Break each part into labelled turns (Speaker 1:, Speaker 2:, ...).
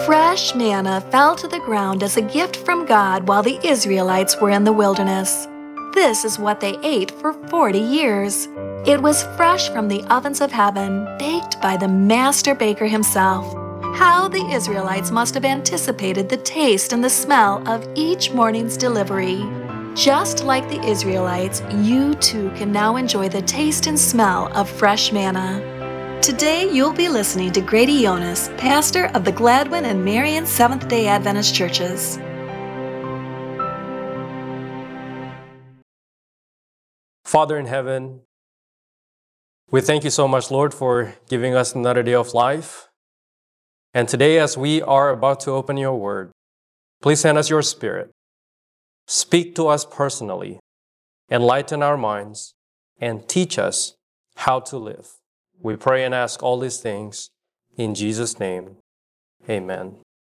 Speaker 1: Fresh manna fell to the ground as a gift from God while the Israelites were in the wilderness. This is what they ate for 40 years. It was fresh from the ovens of heaven, baked by the master baker himself. How the Israelites must have anticipated the taste and the smell of each morning's delivery. Just like the Israelites, you too can now enjoy the taste and smell of fresh manna. Today you'll be listening to Grady Jonas, pastor of the Gladwin and Marion Seventh-day Adventist churches.
Speaker 2: Father in heaven, we thank you so much, Lord, for giving us another day of life. And today, as we are about to open your word, please send us your Spirit. Speak to us personally, enlighten our minds, and teach us how to live. We pray and ask all these things in Jesus' name. Amen.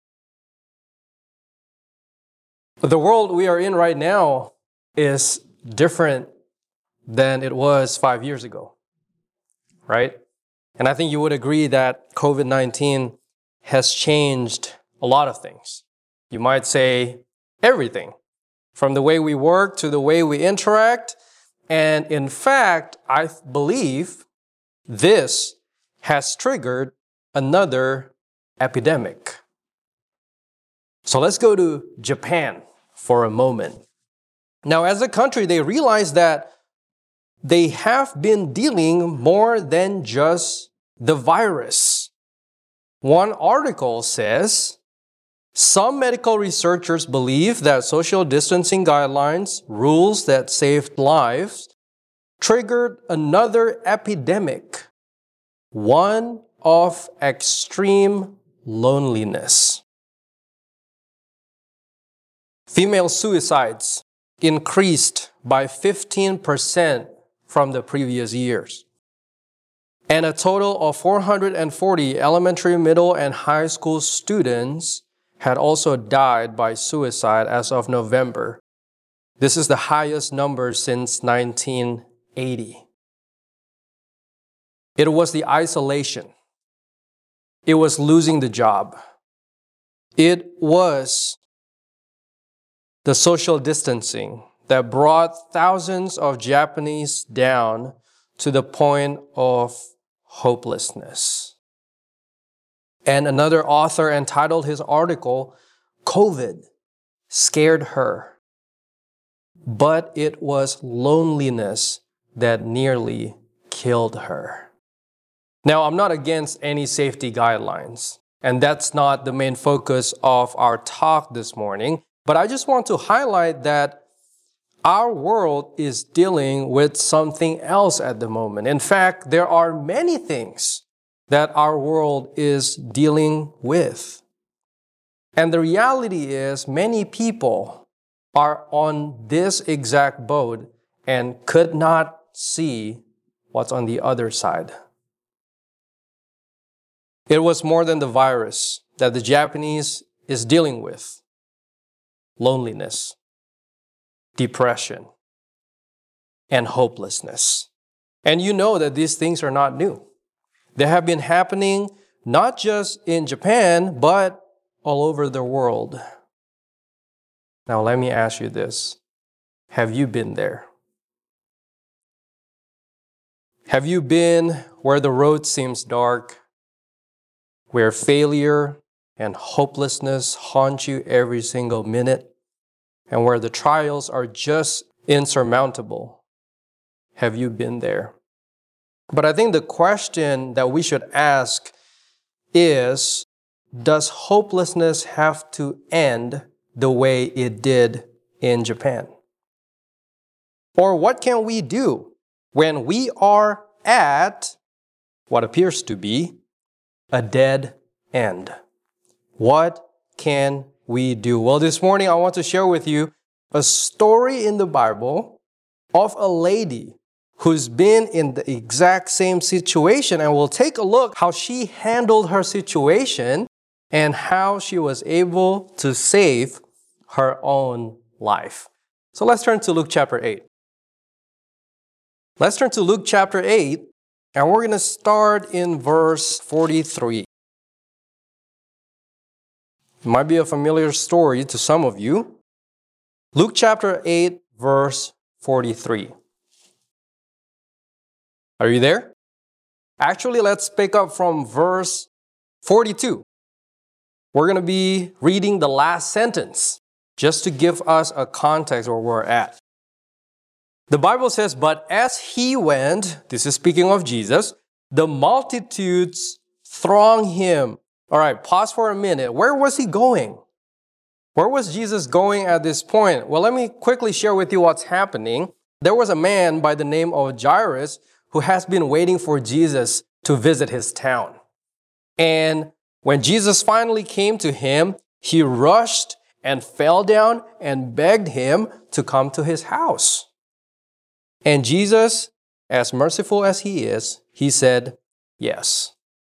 Speaker 2: The world we are in right now is different than it was 5 years ago, right? And I think you would agree that COVID-19 has changed a lot of things. You might say everything, from the way we work to the way we interact. And in fact, I believe this has triggered another epidemic. So let's go to Japan for a moment. Now, as a country, they realize that they have been dealing more than just the virus. One article says, some medical researchers believe that social distancing guidelines, rules that saved lives, triggered another epidemic, one of extreme loneliness. Female suicides increased by 15% from the previous years. And a total of 440 elementary, middle, and high school students had also died by suicide as of November. This is the highest number since 1980. It was the isolation. It was losing the job. It was the social distancing that brought thousands of Japanese down to the point of hopelessness. And another author entitled his article, COVID Scared Her, but it was loneliness that nearly killed her. Now, I'm not against any safety guidelines, and that's not the main focus of our talk this morning, but I just want to highlight that our world is dealing with something else at the moment. In fact, there are many things that our world is dealing with. And the reality is many people are on this exact boat and could not see what's on the other side. It was more than the virus that the Japanese is dealing with. Loneliness, depression, and hopelessness. And you know that these things are not new. They have been happening not just in Japan, but all over the world. Now let me ask you this. Have you been there? Have you been where the road seems dark, where failure and hopelessness haunt you every single minute, and where the trials are just insurmountable? Have you been there? But I think the question that we should ask is, does hopelessness have to end the way it did in Japan? Or what can we do when we are at what appears to be a dead end? What can we do? Well, this morning I want to share with you a story in the Bible of a lady who's been in the exact same situation, and we'll take a look how she handled her situation and how she was able to save her own life. So let's turn to Luke chapter 8. Let's turn to Luke chapter 8, and we're going to start in verse 43. It might be a familiar story to some of you. Luke chapter 8, verse 43. Are you there? Actually, let's pick up from verse 42. We're going to be reading the last sentence just to give us a context where we're at. The Bible says, "But as he went," this is speaking of Jesus, "the multitudes thronged him." All right, pause for a minute. Where was he going? Where was Jesus going at this point? Well, let me quickly share with you what's happening. There was a man by the name of Jairus who has been waiting for Jesus to visit his town. And when Jesus finally came to him, he rushed and fell down and begged him to come to his house. And Jesus, as merciful as he is, he said yes.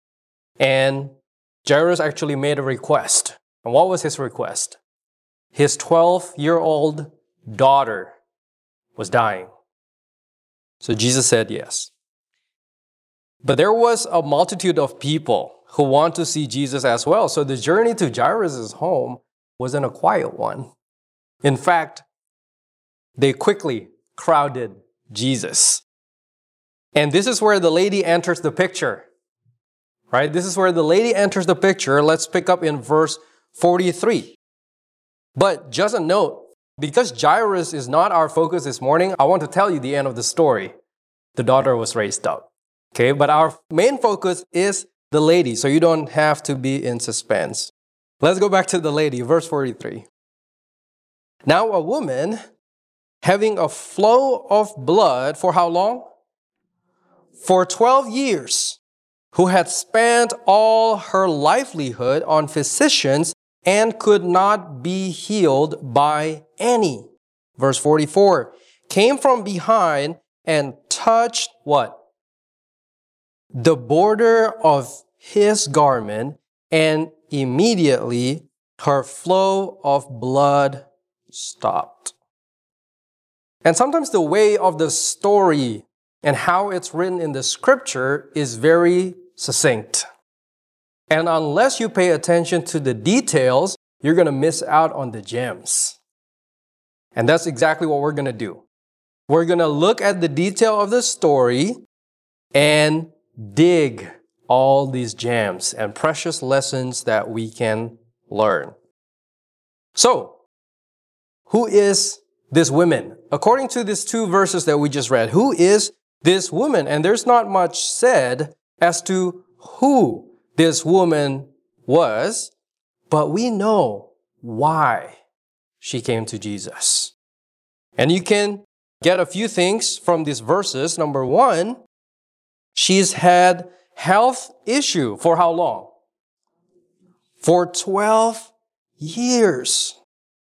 Speaker 2: And Jairus actually made a request. And what was his request? His 12-year-old daughter was dying. So Jesus said yes. But there was a multitude of people who want to see Jesus as well. So the journey to Jairus' home wasn't a quiet one. In fact, they quickly crowded Jesus. And this is where the lady enters the picture. Right? This is where the lady enters the picture. Let's pick up in verse 43. But just a note, because Jairus is not our focus this morning, I want to tell you the end of the story. The daughter was raised up. Okay, but our main focus is the lady, so you don't have to be in suspense. Let's go back to the lady, verse 43. "Now a woman having a flow of blood for how long? For 12 years, who had spent all her livelihood on physicians and could not be healed by any." Verse 44, "came from behind and touched" what? "The border of his garment, and immediately her flow of blood stopped." And sometimes the way of the story and how it's written in the scripture is very succinct. And unless you pay attention to the details, you're going to miss out on the gems. And that's exactly what we're going to do. We're going to look at the detail of the story and dig all these gems and precious lessons that we can learn. So, who is this woman? According to these two verses that we just read, who is this woman? And there's not much said as to who this woman was, but we know why she came to Jesus. And you can get a few things from these verses. Number one, she's had health issue for how long? For 12 years.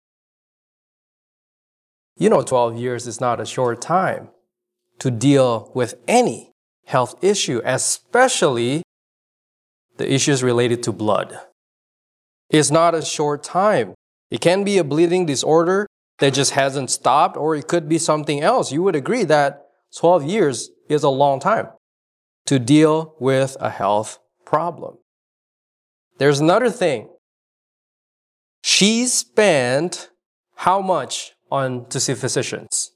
Speaker 2: You know, 12 years is not a short time to deal with any health issue, especially the issues related to blood. It's not a short time. It can be a bleeding disorder that just hasn't stopped, or it could be something else. You would agree that 12 years is a long time to deal with a health problem. There's another thing. She spent how much on to see physicians?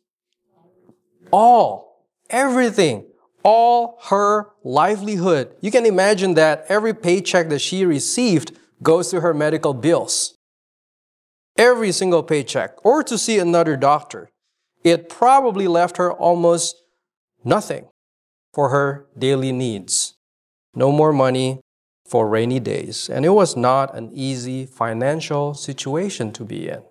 Speaker 2: Everything. All her livelihood. You can imagine that every paycheck that she received goes to her medical bills. Every single paycheck, or to see another doctor. It probably left her almost nothing for her daily needs. No more money for rainy days. And it was not an easy financial situation to be in.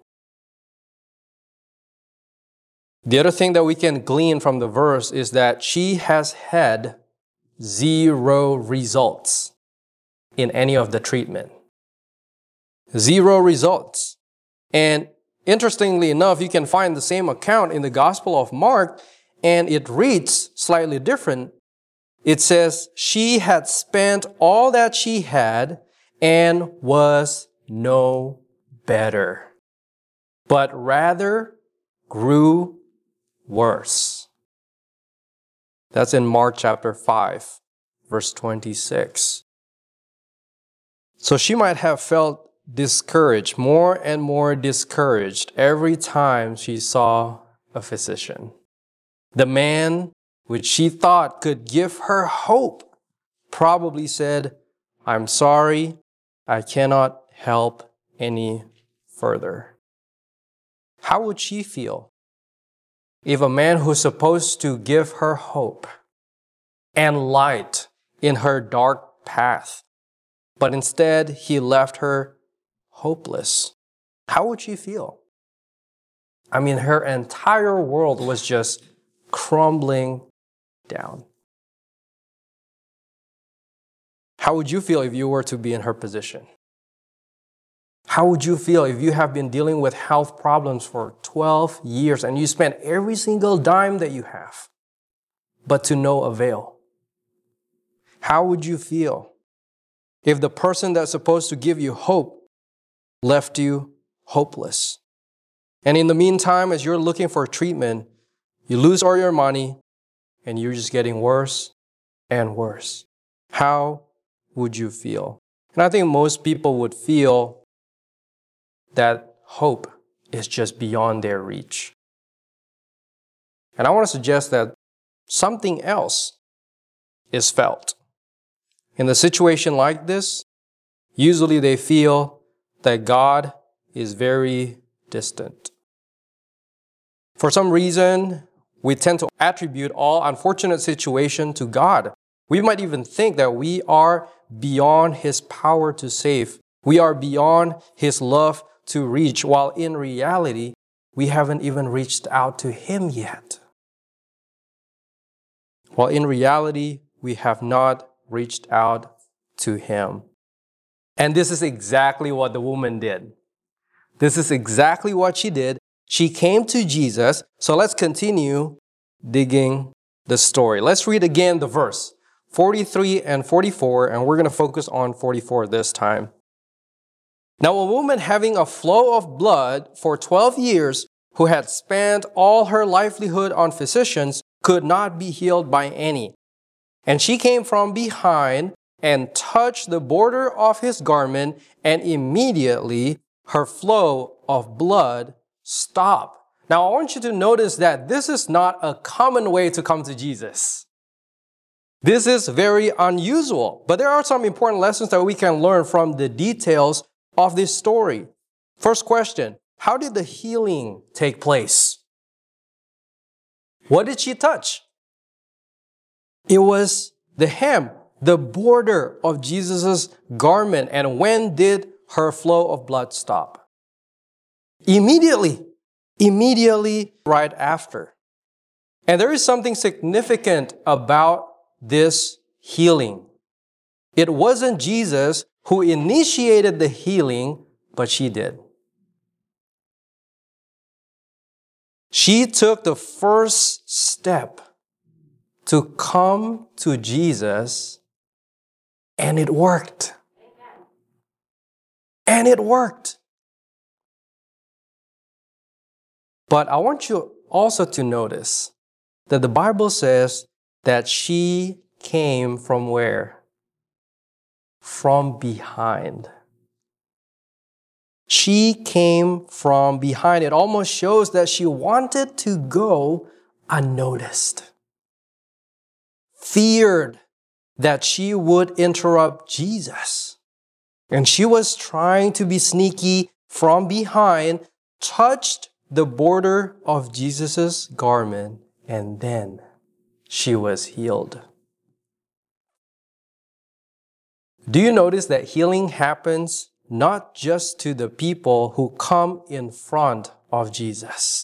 Speaker 2: The other thing that we can glean from the verse is that she has had 0 results in any of the treatment. 0 results. And interestingly enough, you can find the same account in the Gospel of Mark, and it reads slightly different. It says, she had spent all that she had and was no better, but rather grew worse. That's in Mark chapter 5, verse 26. So she might have felt discouraged, more and more discouraged every time she saw a physician. The man, which she thought could give her hope, probably said, "I'm sorry, I cannot help any further." How would she feel if a man who's supposed to give her hope and light in her dark path, but instead he left her hopeless? How would she feel? I mean, her entire world was just crumbling down. How would you feel if you were to be in her position? How would you feel if you have been dealing with health problems for 12 years and you spent every single dime that you have, but to no avail? How would you feel if the person that's supposed to give you hope left you hopeless? And in the meantime, as you're looking for treatment, you lose all your money and you're just getting worse and worse. How would you feel? And I think most people would feel that hope is just beyond their reach. And I want to suggest that something else is felt. In a situation like this, usually they feel that God is very distant. For some reason, we tend to attribute all unfortunate situations to God. We might even think that we are beyond His power to save. We are beyond His love to reach, while in reality, we haven't even reached out to Him yet. While in reality, we have not reached out to Him. And this is exactly what the woman did. This is exactly what she did. She came to Jesus. So let's continue digging the story. Let's read again the verse 43 and 44, and we're going to focus on 44 this time. Now, a woman having a flow of blood for 12 years, who had spent all her livelihood on physicians, could not be healed by any. And she came from behind and touched the border of his garment, and immediately her flow of blood stopped. Now, I want you to notice that this is not a common way to come to Jesus. This is very unusual, but there are some important lessons that we can learn from the details of this story. First question, how did the healing take place? What did she touch? It was the hem, the border of Jesus' garment. And when did her flow of blood stop? Immediately right after. And there is something significant about this healing. It wasn't Jesus who initiated the healing, but she did. She took the first step to come to Jesus, and it worked. And it worked. But I want you also to notice that the Bible says that she came from where? From behind. She came from behind. It almost shows that she wanted to go unnoticed. Feared that she would interrupt Jesus. And she was trying to be sneaky from behind, touched the border of Jesus' garment, and then she was healed. Do you notice that healing happens not just to the people who come in front of Jesus?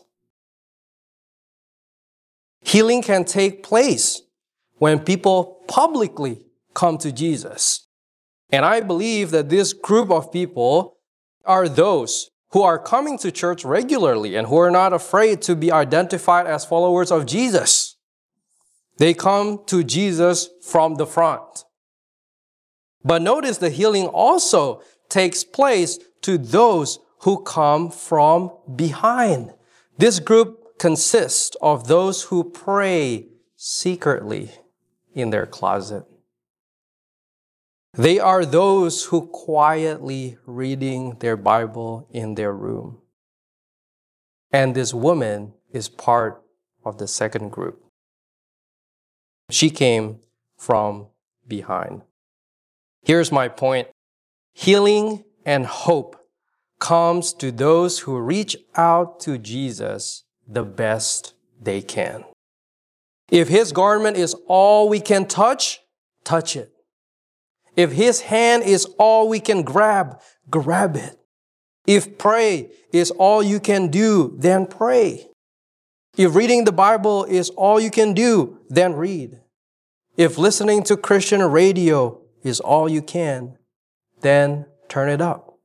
Speaker 2: Healing can take place when people publicly come to Jesus. And I believe that this group of people are those who are coming to church regularly and who are not afraid to be identified as followers of Jesus. They come to Jesus from the front. But notice the healing also takes place to those who come from behind. This group consists of those who pray secretly in their closet. They are those who quietly reading their Bible in their room. And this woman is part of the second group. She came from behind. Here's my point. Healing and hope comes to those who reach out to Jesus the best they can. If his garment is all we can touch, touch it. If his hand is all we can grab, grab it. If pray is all you can do, then pray. If reading the Bible is all you can do, then read. If listening to Christian radio is all you can, then turn it up.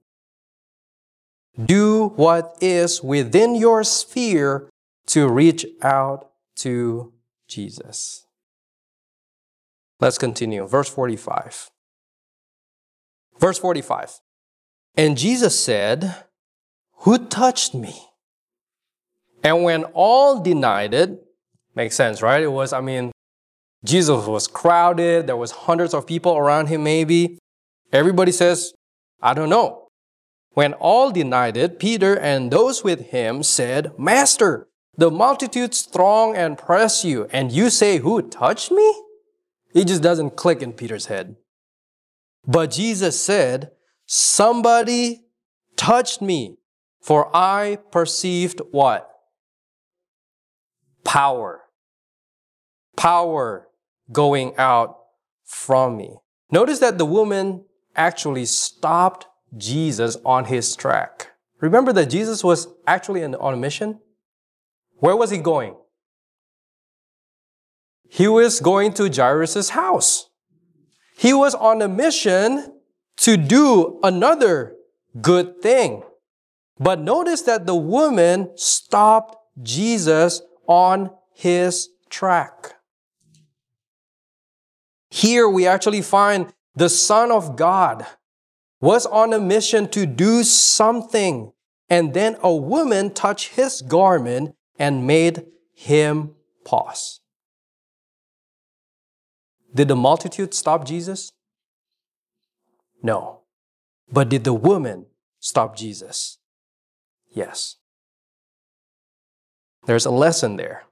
Speaker 2: Do what is within your sphere to reach out to Jesus. Let's continue. Verse 45. Verse 45. And Jesus said, "Who touched me?" And when all denied it, makes sense, right? Jesus was crowded. There was hundreds of people around him maybe. Everybody says, "I don't know." When all denied it, Peter and those with him said, "Master, the multitudes throng and press you, and you say, 'Who touched me?'" It just doesn't click in Peter's head. But Jesus said, "Somebody touched me, for I perceived" what? Power. Power going out from me. Notice that the woman actually stopped Jesus on his track. Remember that Jesus was actually on a mission? Where was he going? He was going to Jairus' house. He was on a mission to do another good thing. But notice that the woman stopped Jesus on his track. Here we actually find the Son of God was on a mission to do something, and then a woman touched his garment and made him pause. Did the multitude stop Jesus? No. But did the woman stop Jesus? Yes. There's a lesson there.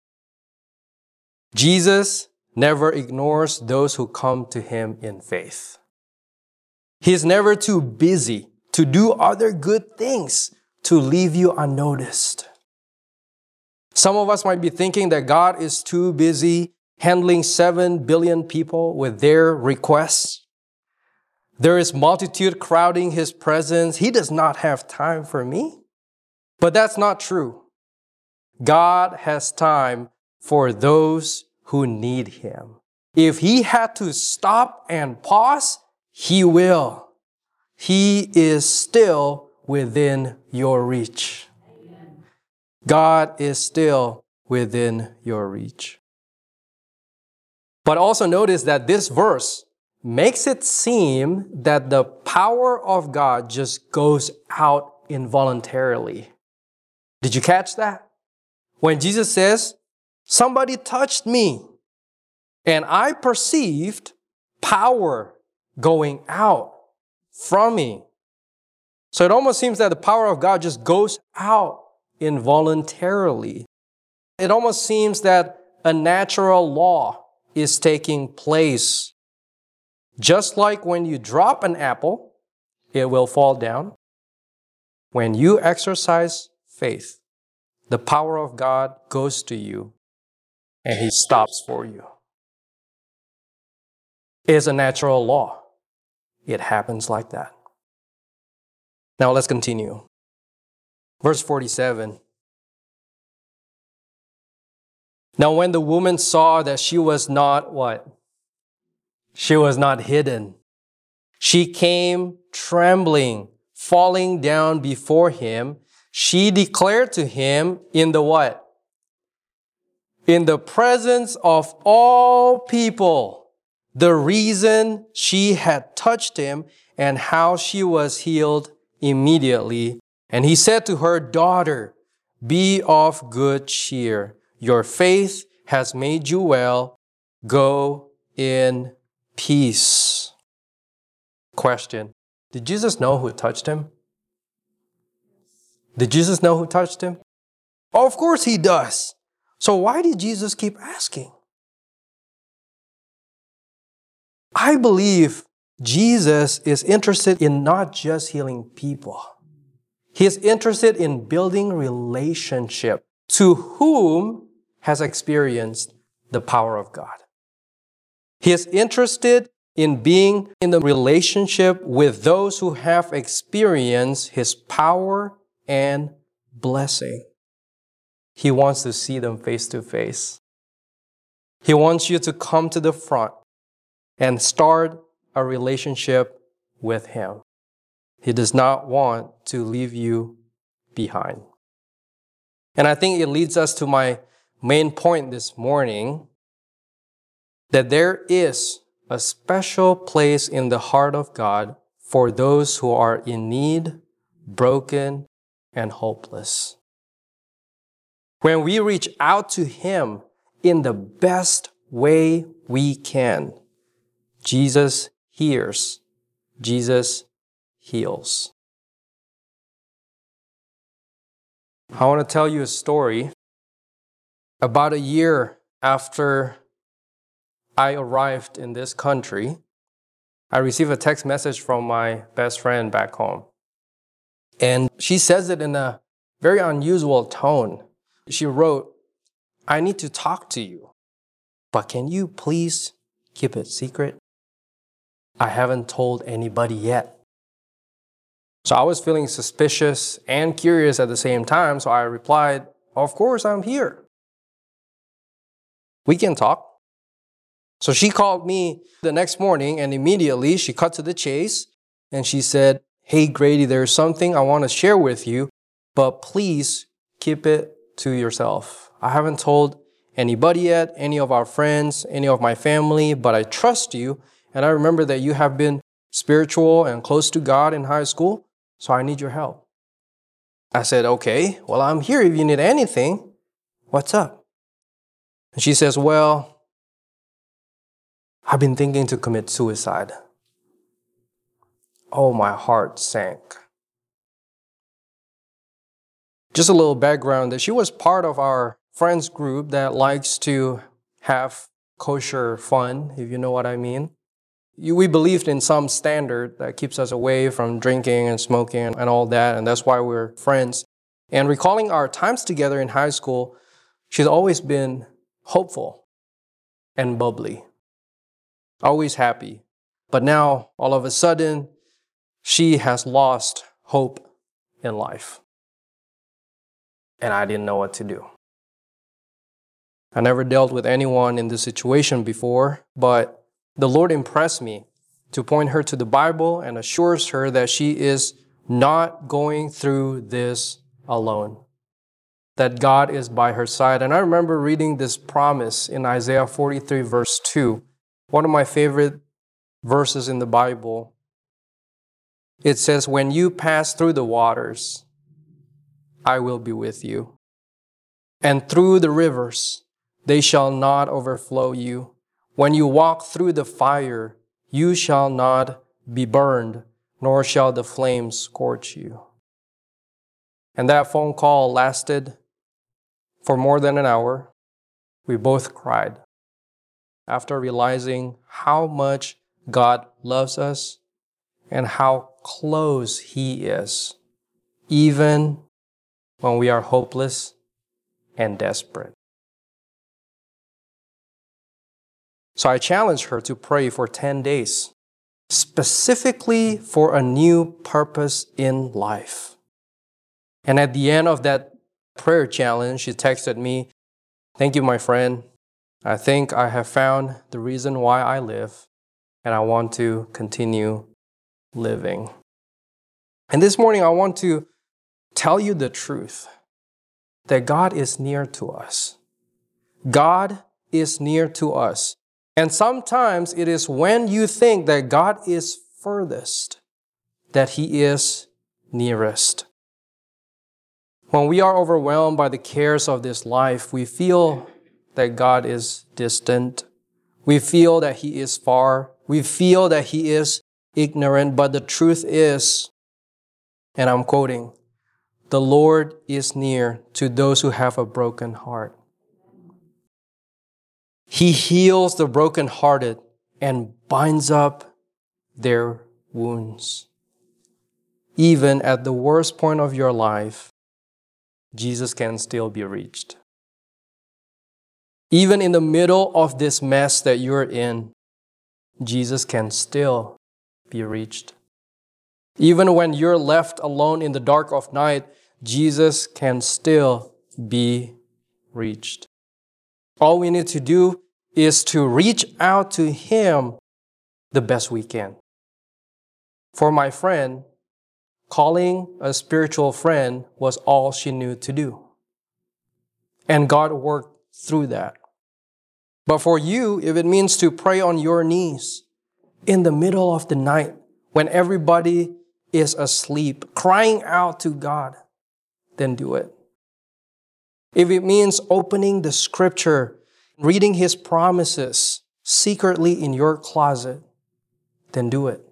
Speaker 2: Jesus never ignores those who come to him in faith. He's never too busy to do other good things to leave you unnoticed. Some of us might be thinking that God is too busy handling 7 billion people with their requests. There is multitude crowding his presence. He does not have time for me. But that's not true. God has time for those who need him. If he had to stop and pause, he will. He is still within your reach. God is still within your reach. But also notice that this verse makes it seem that the power of God just goes out involuntarily. Did you catch that? When Jesus says, "Somebody touched me, and I perceived power going out from me." So it almost seems that the power of God just goes out involuntarily. It almost seems that a natural law is taking place. Just like when you drop an apple, it will fall down. When you exercise faith, the power of God goes to you and he stops for you. It's a natural law. It happens like that. Now let's continue. Verse 47. Now when the woman saw that she was not what? She was not hidden. She came trembling, falling down before him. She declared to him in the what? In the presence of all people, the reason she had touched him and how she was healed immediately. And he said to her, "Daughter, be of good cheer. Your faith has made you well. Go in peace." Question. Did Jesus know who touched him? Did Jesus know who touched him? Oh, of course he does. So why did Jesus keep asking? I believe Jesus is interested in not just healing people. He is interested in building relationship to whom has experienced the power of God. He is interested in being in the relationship with those who have experienced His power and blessing. He wants to see them face to face. He wants you to come to the front and start a relationship with Him. He does not want to leave you behind. And I think it leads us to my main point this morning, that there is a special place in the heart of God for those who are in need, broken, and hopeless. When we reach out to Him in the best way we can, Jesus hears, Jesus heals. I want to tell you a story. About a year after I arrived in this country, I received a text message from my best friend back home. And she says it in a very unusual tone. She wrote, "I need to talk to you, but can you please keep it secret? I haven't told anybody yet." So I was feeling suspicious and curious at the same time, so I replied, "Of course, I'm here. We can talk." So she called me the next morning, and immediately she cut to the chase, and she said, "Hey Grady, there's something I want to share with you, but please keep it to yourself. I haven't told anybody yet, any of our friends, any of my family, but I trust you, and I remember that you have been spiritual and close to God in high school, so I need your help." I said, "Okay, well, I'm here if you need anything. What's up?" And she says, "Well, I've been thinking to commit suicide." Oh, my heart sank. Just a little background, that she was part of our friends group that likes to have kosher fun, if you know what I mean. We believed in some standard that keeps us away from drinking and smoking and all that, and that's why we're friends. And recalling our times together in high school, she's always been hopeful and bubbly, always happy. But now, all of a sudden, she has lost hope in life. And I didn't know what to do. I never dealt with anyone in this situation before, but the Lord impressed me to point her to the Bible and assures her that she is not going through this alone, that God is by her side. And I remember reading this promise in Isaiah 43, verse 2, one of my favorite verses in the Bible. It says, "When you pass through the waters, I will be with you. And through the rivers, they shall not overflow you. When you walk through the fire, you shall not be burned, nor shall the flames scorch you." And that phone call lasted for more than an hour. We both cried after realizing how much God loves us and how close He is, even when we are hopeless and desperate. So I challenged her to pray for 10 days, specifically for a new purpose in life. And at the end of that prayer challenge, she texted me, "Thank you, my friend. I think I have found the reason why I live, and I want to continue living." And this morning, I want to tell you the truth, that God is near to us. God is near to us. And sometimes it is when you think that God is furthest that He is nearest. When we are overwhelmed by the cares of this life, we feel that God is distant. We feel that He is far. We feel that He is ignorant, but the truth is, and I'm quoting, "The Lord is near to those who have a broken heart." He heals the brokenhearted and binds up their wounds. Even at the worst point of your life, Jesus can still be reached. Even in the middle of this mess that you're in, Jesus can still be reached. Even when you're left alone in the dark of night, Jesus can still be reached. All we need to do is to reach out to Him the best we can. For my friend, calling a spiritual friend was all she knew to do. And God worked through that. But for you, if it means to pray on your knees in the middle of the night when everybody is asleep, crying out to God, then do it. If it means opening the Scripture, reading His promises secretly in your closet, then do it.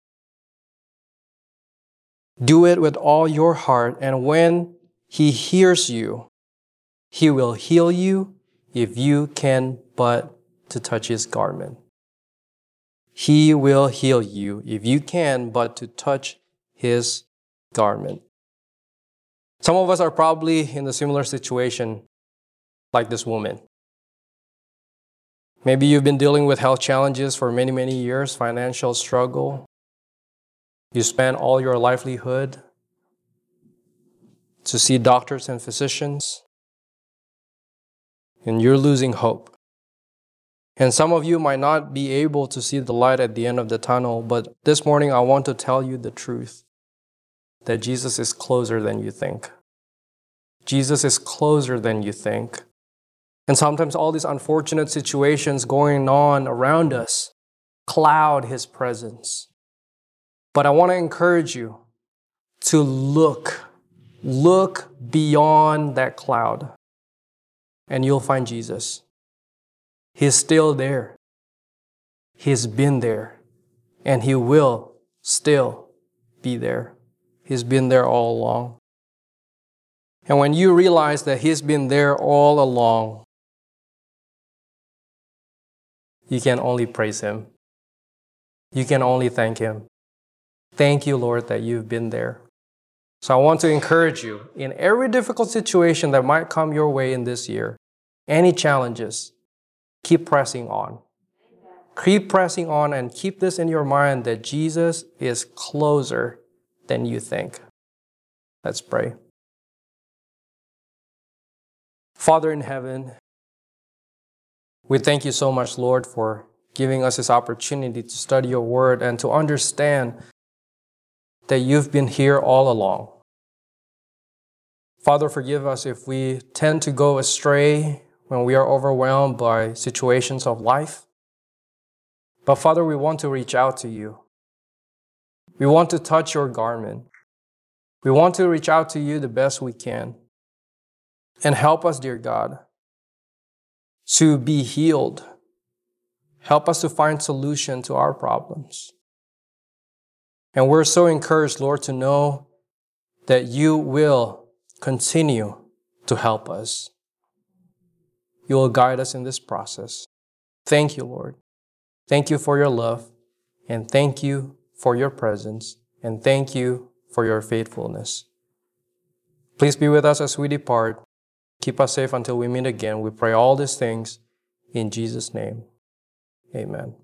Speaker 2: Do it with all your heart, and when He hears you, He will heal you if you can but to touch His garment. He will heal you if you can but to touch His garment. Some of us are probably in a similar situation like this woman. Maybe you've been dealing with health challenges for many, many years, financial struggle. You spend all your livelihood to see doctors and physicians, and you're losing hope. And some of you might not be able to see the light at the end of the tunnel, but this morning I want to tell you the truth, that Jesus is closer than you think. Jesus is closer than you think. And sometimes all these unfortunate situations going on around us cloud His presence. But I want to encourage you to look beyond that cloud, and you'll find Jesus. He's still there. He's been there, and He will still be there. He's been there all along. And when you realize that He's been there all along, you can only praise Him. You can only thank Him. Thank you, Lord, that you've been there. So I want to encourage you, in every difficult situation that might come your way in this year, any challenges, keep pressing on. Keep pressing on and keep this in your mind that Jesus is closer than you think. Let's pray. Father in heaven, we thank you so much, Lord, for giving us this opportunity to study your word and to understand that you've been here all along. Father, forgive us if we tend to go astray when we are overwhelmed by situations of life. But Father, we want to reach out to you. We want to touch your garment. We want to reach out to you the best we can. And help us, dear God, to be healed. Help us to find solution to our problems. And we're so encouraged, Lord, to know that you will continue to help us. You will guide us in this process. Thank you, Lord. Thank you for your love, and thank you for your presence, and thank you for your faithfulness. Please be with us as we depart. Keep us safe until we meet again. We pray all these things in Jesus' name. Amen.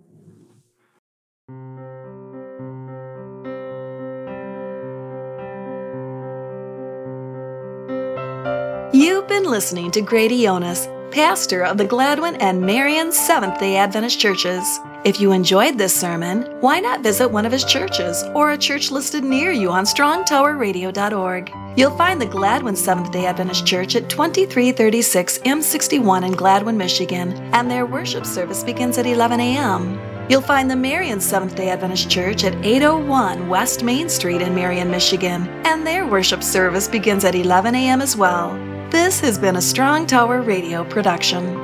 Speaker 1: You've been listening to Grady Jonas, pastor of the Gladwin and Marion Seventh-day Adventist Churches. If you enjoyed this sermon, why not visit one of his churches or a church listed near you on strongtowerradio.org. You'll find the Gladwin Seventh-day Adventist Church at 2336 M61 in Gladwin, Michigan, and their worship service begins at 11 a.m. You'll find the Marion Seventh-day Adventist Church at 801 West Main Street in Marion, Michigan, and their worship service begins at 11 a.m. as well. This has been a Strong Tower Radio production.